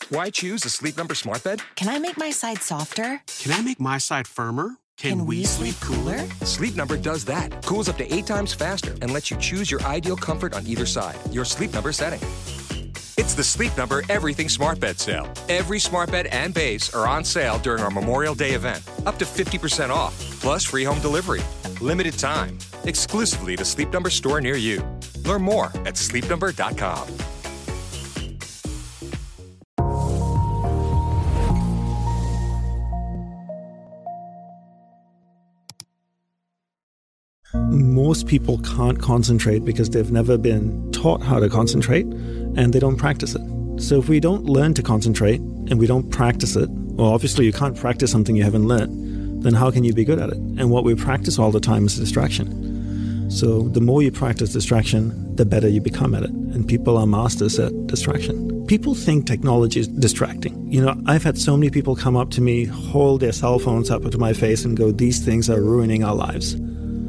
Why choose a Sleep Number smart bed? Can I make my side softer? Can I make my side firmer? Can we sleep cooler? Sleep Number does that. Cools up to 8 times faster and lets you choose your ideal comfort on either side. Your Sleep Number setting. It's the Sleep Number Everything Smart Bed sale. Every smart bed and base are on sale during our Memorial Day event. Up to 50% off, plus free home delivery. Limited time. Exclusively the Sleep Number store near you. Learn more at sleepnumber.com. Most people can't concentrate because they've never been taught how to concentrate and they don't practice it. So if we don't learn to concentrate and we don't practice it, well, obviously you can't practice something you haven't learned, then how can you be good at it? And what we practice all the time is distraction. So the more you practice distraction, the better you become at it. And people are masters at distraction. People think technology is distracting. You know, I've had so many people come up to me, hold their cell phones up to my face and go, these things are ruining our lives.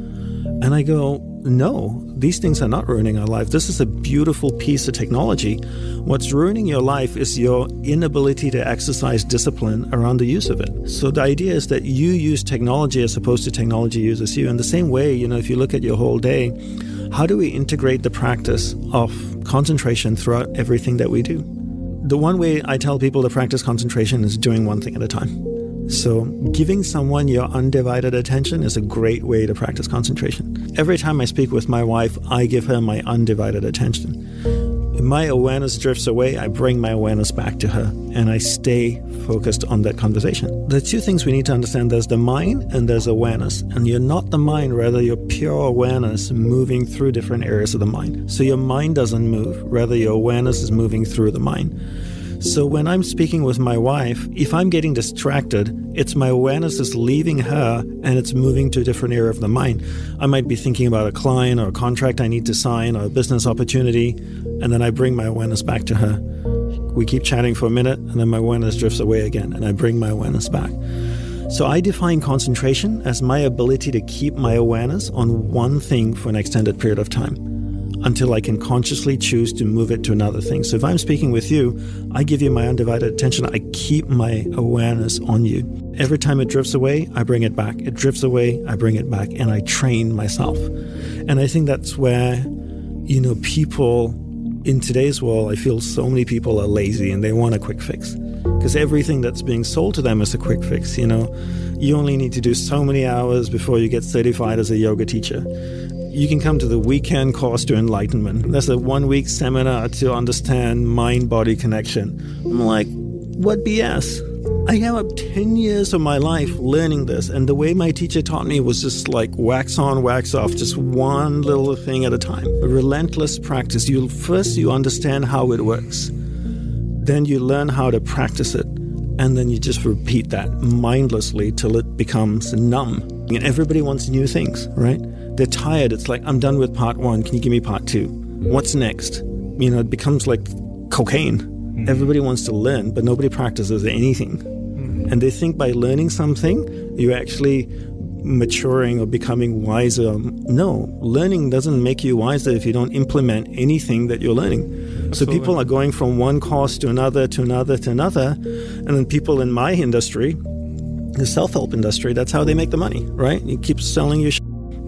And I go, no, these things are not ruining our life. This is a beautiful piece of technology. What's ruining your life is your inability to exercise discipline around the use of it. So the idea is that you use technology as opposed to technology uses you. In the same way, you know, if you look at your whole day, how do we integrate the practice of concentration throughout everything that we do? The one way I tell people to practice concentration is doing one thing at a time. So giving someone your undivided attention is a great way to practice concentration. Every time I speak with my wife, I give her my undivided attention. If my awareness drifts away, I bring my awareness back to her, and I stay focused on that conversation. The two things we need to understand, there's the mind and there's awareness. And you're not the mind, rather you're pure awareness moving through different areas of the mind. So your mind doesn't move, rather your awareness is moving through the mind. So when I'm speaking with my wife, if I'm getting distracted, it's my awareness is leaving her and it's moving to a different area of the mind. I might be thinking about a client or a contract I need to sign or a business opportunity, and then I bring my awareness back to her. We keep chatting for a minute, and then my awareness drifts away again, and I bring my awareness back. So I define concentration as my ability to keep my awareness on one thing for an extended period of time, until I can consciously choose to move it to another thing. So if I'm speaking with you, I give you my undivided attention. I keep my awareness on you. Every time it drifts away, I bring it back. It drifts away, I bring it back, and I train myself. And I think that's where, you know, people in today's world, I feel so many people are lazy and they want a quick fix. Because everything that's being sold to them is a quick fix, you know. You only need to do so many hours before you get certified as a yoga teacher. You can come to the weekend course to enlightenment. There's a 1-week seminar to understand mind-body connection. I'm like, what BS? I have 10 years of my life learning this, and the way my teacher taught me was just like wax on, wax off, just one little thing at a time. A relentless practice. You understand how it works. Then you learn how to practice it, and then you just repeat that mindlessly till it becomes numb. And everybody wants new things, right? They're tired. It's like, I'm done with part 1. Can you give me part 2? What's next? You know, it becomes like cocaine. Mm-hmm. Everybody wants to learn, but nobody practices anything. Mm-hmm. And they think by learning something, you're actually maturing or becoming wiser. No, learning doesn't make you wiser if you don't implement anything that you're learning. Absolutely. So people are going from one course to another, to another, to another. And then people in my industry, the self-help industry, that's how they make the money, right? You keep selling your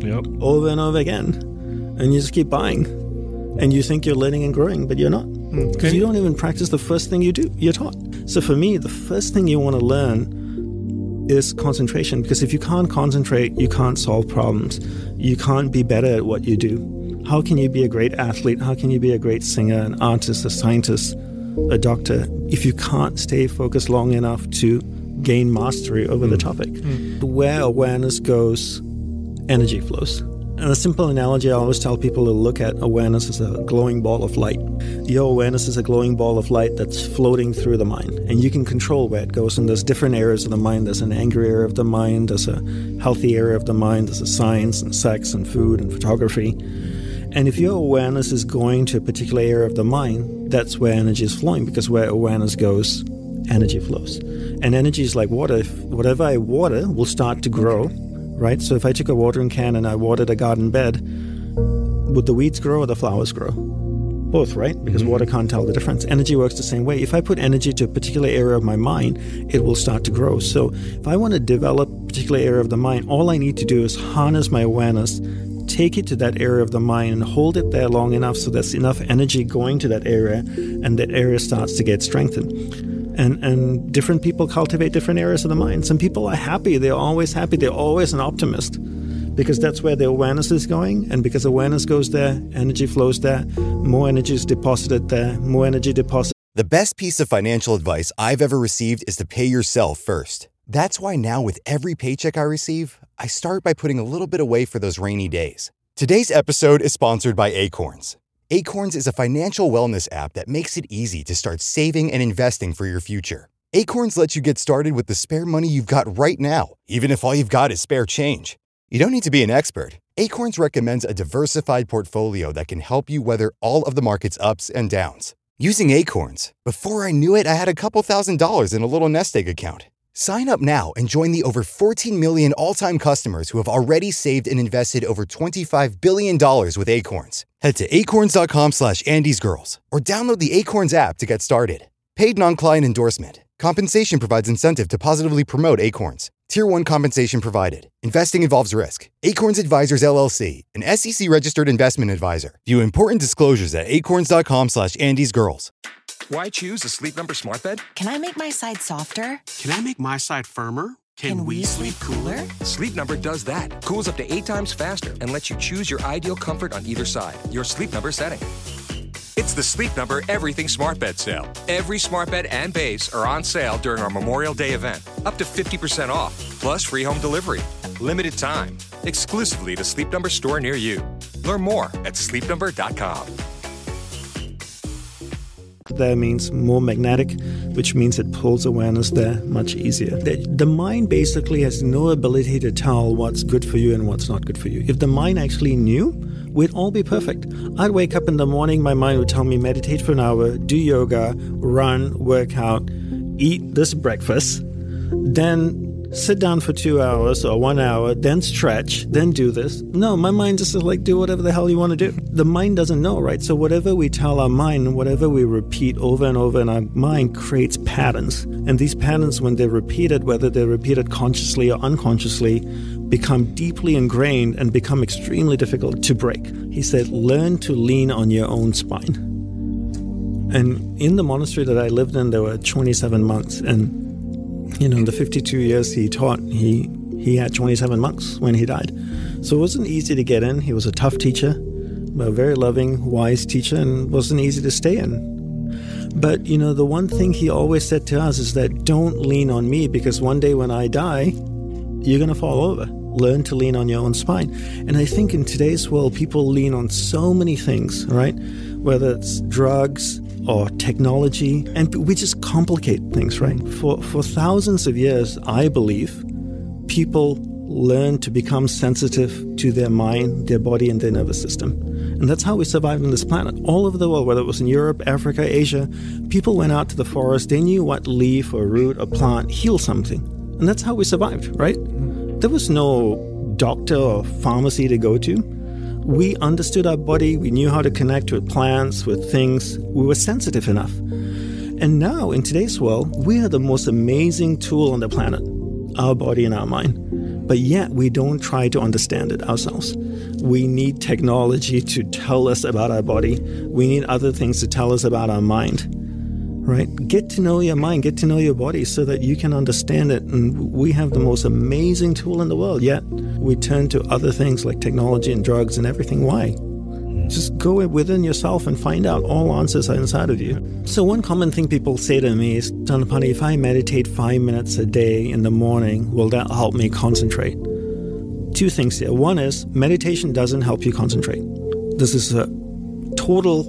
over and over again, and you just keep buying, and you think you're learning and growing, but you're not, because you don't even practice the first thing you're taught. So for me, the first thing you want to learn is concentration, because if you can't concentrate, you can't solve problems. You can't be better at what you do. How can you be a great athlete? How can you be a great singer, an artist, a scientist, a doctor, if you can't stay focused long enough to gain mastery over the topic? Where awareness goes, energy flows. And a simple analogy I always tell people to look at awareness as a glowing ball of light. Your awareness is a glowing ball of light that's floating through the mind, and you can control where it goes. And there's different areas of the mind. There's an angry area of the mind, there's a healthy area of the mind, there's a science and sex and food and photography. And if your awareness is going to a particular area of the mind, that's where energy is flowing, because where awareness goes, energy flows. And energy is like water. If whatever I water will start to grow, right? So if I took a watering can and I watered a garden bed, would the weeds grow or the flowers grow? both, right? Because water can't tell the difference. Energy works the same way. If I put energy to a particular area of my mind, it will start to grow. So if I want to develop a particular area of the mind, all I need to do is harness my awareness, take it to that area of the mind and hold it there long enough so there's enough energy going to that area, and that area starts to get strengthened. And different people cultivate different areas of the mind. Some people are happy. They're always happy. They're always an optimist because that's where their awareness is going. And because awareness goes there, energy flows there, more energy is deposited there, more energy deposited. The best piece of financial advice I've ever received is to pay yourself first. That's why now with every paycheck I receive, I start by putting a little bit away for those rainy days. Today's episode is sponsored by Acorns. Acorns is a financial wellness app that makes it easy to start saving and investing for your future. Acorns lets you get started with the spare money you've got right now, even if all you've got is spare change. You don't need to be an expert. Acorns recommends a diversified portfolio that can help you weather all of the market's ups and downs. Using Acorns, before I knew it, I had a couple $1,000s in a little nest egg account. Sign up now and join the over 14 million all-time customers who have already saved and invested over $25 billion with Acorns. Head to acorns.com/AndysGirls or download the Acorns app to get started. Paid non-client endorsement. Compensation provides incentive to positively promote Acorns. Tier 1 compensation provided. Investing involves risk. Acorns Advisors, LLC, an SEC-registered investment advisor. View important disclosures at acorns.com/AndysGirls. Why choose a Sleep Number smart bed? Can I make my side softer? Can I make my side firmer? Can we sleep cooler? Sleep Number does that. Cools up to 8 times faster and lets you choose your ideal comfort on either side. Your Sleep Number setting. It's the Sleep Number Everything Smart Bed Sale. Every smart bed and base are on sale during our Memorial Day event. Up to 50% off, plus free home delivery. Limited time. Exclusively to Sleep Number store near you. Learn more at sleepnumber.com. There means more magnetic, which means it pulls awareness there much easier. The mind basically has no ability to tell what's good for you and what's not good for you. If the mind actually knew, we'd all be perfect. I'd wake up in the morning, my mind would tell me meditate for an hour, do yoga, run, work out, eat this breakfast, then sit down for 2 hours or 1 hour, then stretch, then do this. No, my mind just is like, do whatever the hell you want to do. The mind doesn't know, right? So whatever we tell our mind, whatever we repeat over and over in our mind creates patterns. And these patterns, when they're repeated, whether they're repeated consciously or unconsciously, become deeply ingrained and become extremely difficult to break. He said, learn to lean on your own spine. And in the monastery that I lived in, there were 27 monks. And in the 52 years he taught, he had 27 monks when he died. So it wasn't easy to get in. He was a tough teacher, a very loving, wise teacher, and wasn't easy to stay in. But, the one thing he always said to us is that don't lean on me, because one day when I die, you're going to fall over. Learn to lean on your own spine. And I think in today's world, people lean on so many things, right? Whether it's drugs or technology, and we just complicate things, right? For thousands of years, I believe, people learn to become sensitive to their mind, their body, and their nervous system. And that's how we survived on this planet. All over the world, whether it was in Europe, Africa, Asia, people went out to the forest. They knew what leaf or root or plant healed something. And that's how we survived, right? There was no doctor or pharmacy to go to. We understood our body. We knew how to connect with plants, with things. We were sensitive enough. And now, in today's world, we are the most amazing tool on the planet, our body and our mind. But yet, we don't try to understand it ourselves. We need technology to tell us about our body. We need other things to tell us about our mind. Right? Get to know your mind, get to know your body so that you can understand it. And we have the most amazing tool in the world, yet we turn to other things like technology and drugs and everything. Why? Just go within yourself and find out all answers are inside of you. So one common thing people say to me is, Dhanapani, if I meditate 5 minutes a day in the morning, will that help me concentrate? Two things here. One is meditation doesn't help you concentrate. This is a total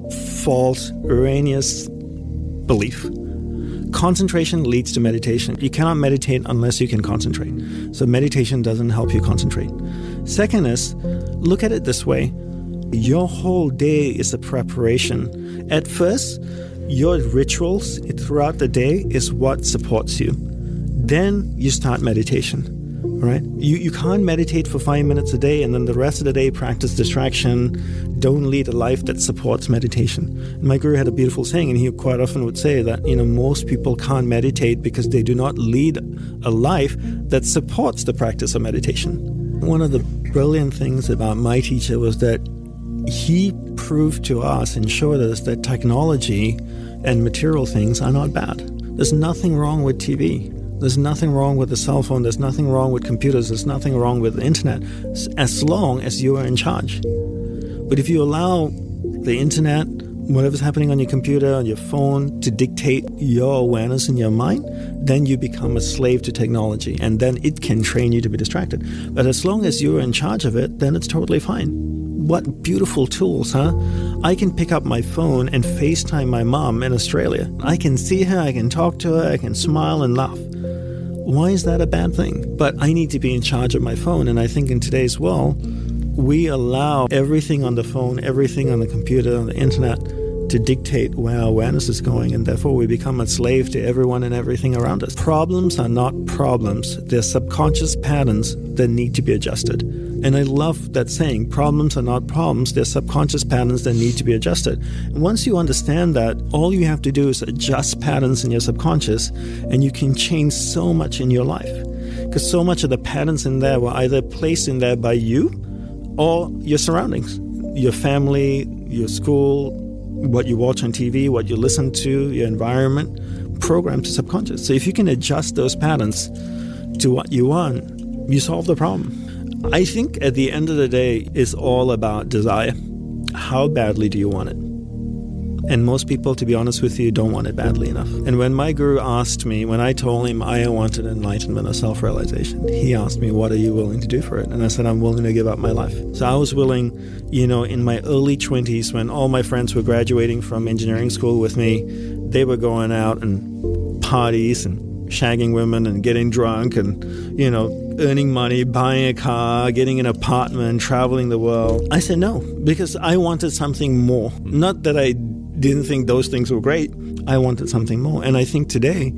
false, erroneous belief. Concentration leads to meditation. You cannot meditate unless you can concentrate. So meditation doesn't help you concentrate. Second is, look at it this way. Your whole day is a preparation. At first, your rituals throughout the day is what supports you. Then you start meditation, right? You can't meditate for 5 minutes a day and then the rest of the day practice distraction. Don't lead a life that supports meditation. And my guru had a beautiful saying, and he quite often would say that, most people can't meditate because they do not lead a life that supports the practice of meditation. One of the brilliant things about my teacher was that he proved to us and showed us that technology and material things are not bad. There's nothing wrong with TV. There's nothing wrong with the cell phone. There's nothing wrong with computers. There's nothing wrong with the internet, as long as you are in charge. But if you allow the internet, whatever's happening on your computer, on your phone, to dictate your awareness in your mind, then you become a slave to technology, and then it can train you to be distracted. But as long as you're in charge of it, then it's totally fine. What beautiful tools, huh? I can pick up my phone and FaceTime my mom in Australia. I can see her, I can talk to her, I can smile and laugh. Why is that a bad thing? But I need to be in charge of my phone, and I think in today's world, we allow everything on the phone, everything on the computer, on the internet, to dictate where our awareness is going, and therefore we become a slave to everyone and everything around us. Problems are not problems. They're subconscious patterns that need to be adjusted. And I love that saying, problems are not problems, they're subconscious patterns that need to be adjusted. And once you understand that, all you have to do is adjust patterns in your subconscious, and you can change so much in your life. Because so much of the patterns in there were either placed in there by you or your surroundings, your family, your school, what you watch on TV, what you listen to, your environment, programmed to subconscious. So if you can adjust those patterns to what you want, you solve the problem. I think at the end of the day, it's all about desire. How badly do you want it? And most people, to be honest with you, don't want it badly enough. And when my guru asked me, when I told him I wanted enlightenment or self-realization, he asked me, what are you willing to do for it? And I said, I'm willing to give up my life. So I was willing, in my early 20s, when all my friends were graduating from engineering school with me, they were going out and parties and shagging women and getting drunk and, earning money, buying a car, getting an apartment, traveling the world. I said no, because I wanted something more. Not that I didn't think those things were great. I wanted something more. And I think today,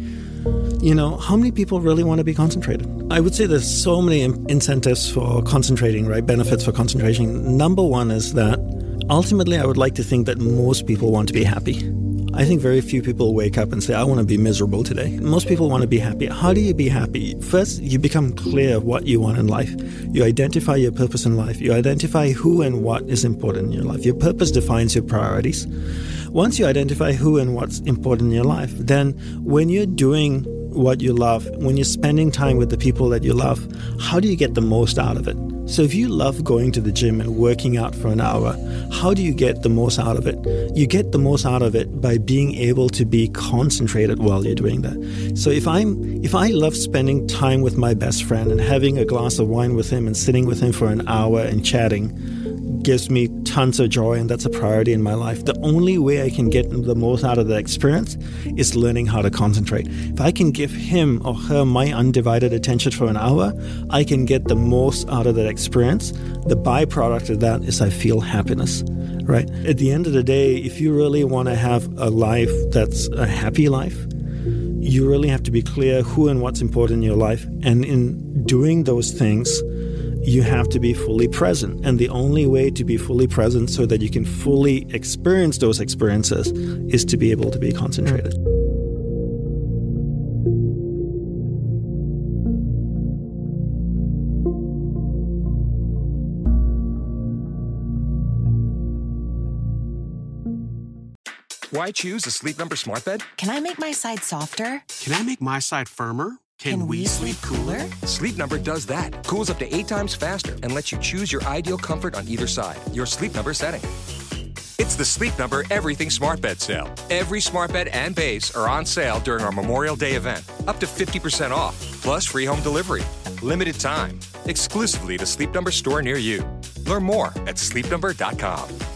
how many people really want to be concentrated? I would say there's so many incentives for concentrating, right? Benefits for concentration. Number one is that ultimately I would like to think that most people want to be happy. I think very few people wake up and say, I want to be miserable today. Most people want to be happy. How do you be happy? First, you become clear of what you want in life. You identify your purpose in life. You identify who and what is important in your life. Your purpose defines your priorities. Once you identify who and what's important in your life, then when you're doing what you love, when you're spending time with the people that you love, how do you get the most out of it? So if you love going to the gym and working out for an hour, how do you get the most out of it? You get the most out of it by being able to be concentrated while you're doing that. So if I love spending time with my best friend and having a glass of wine with him and sitting with him for an hour and chatting, gives me tons of joy, and that's a priority in my life. The only way I can get the most out of the experience is learning how to concentrate. If I can give him or her my undivided attention for an hour, I can get the most out of that experience. The byproduct of that is I feel happiness, right? At the end of the day, if you really want to have a life that's a happy life, you really have to be clear who and what's important in your life. And in doing those things, you have to be fully present. And the only way to be fully present so that you can fully experience those experiences is to be able to be concentrated. Why choose a Sleep Number smart bed? Can I make my side softer? Can I make my side firmer? Can we sleep cooler? Sleep Number does that. Cools up to 8 times faster and lets you choose your ideal comfort on either side, your Sleep Number setting. It's the Sleep Number Everything Smart Bed Sale. Every smart bed and base are on sale during our Memorial Day event. Up to 50% off, plus free home delivery. Limited time. Exclusively to Sleep Number store near you. Learn more at sleepnumber.com.